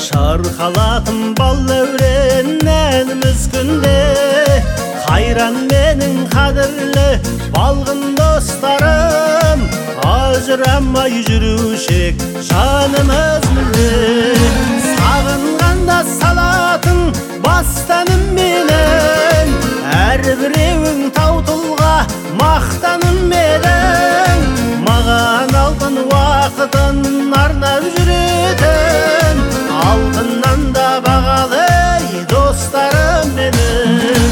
Шарқалатын бал дәурен әніміз күнде, қайран менің қадірлі балғын достарым, ажырамай жүрушек жанымыз мүлде. Сағынғанда салатын бастаным менің, әрбіреуің таутылға мақтаным менің. Маған алтын уақытын арнап жүретін, алтыннан да бағалы достарым менің.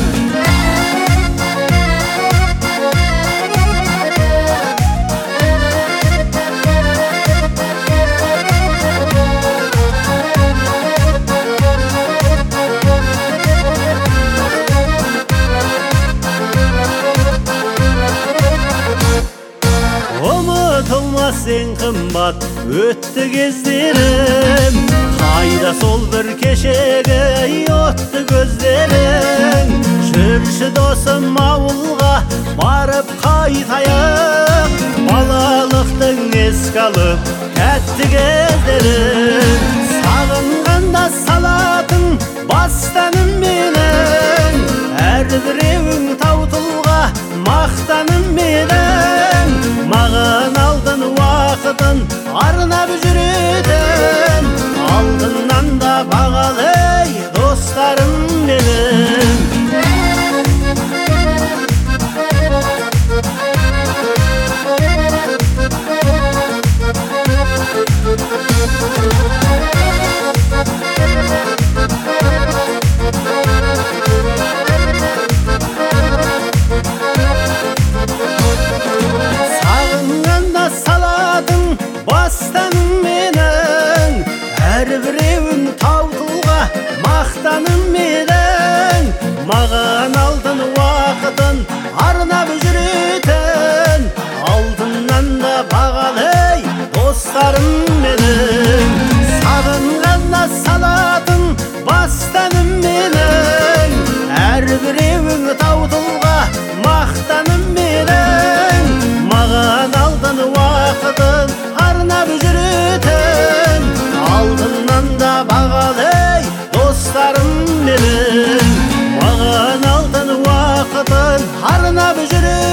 Ұмытылмас ең қымбат өтті кездерім, қайда сол бір кешегі отты көздерің. Жүрші досым ауылға барып қайтайық, балалықтың еске алып тәтті кездерін. Сағынғанда салатын бастаным менің, әрбіреуің таутылға мақтаным менің. Маған алтын уақытын арнап жүретін, алтыннан да бағалы достарым менің. Бастаным менің, әрбіреуің таутылға мақтаным менің. Маған алтын уақытын арнап жүретін, алтыннан да бағалы достарым менің. Сағынғанда салатын бастаным менің, әрбіреуің таутылға мақтаным менің. Маған алтын уақытын арнап жүретін, алтыннан да бағалы достарым менің. Маған алтын уақытын арнап жүретін,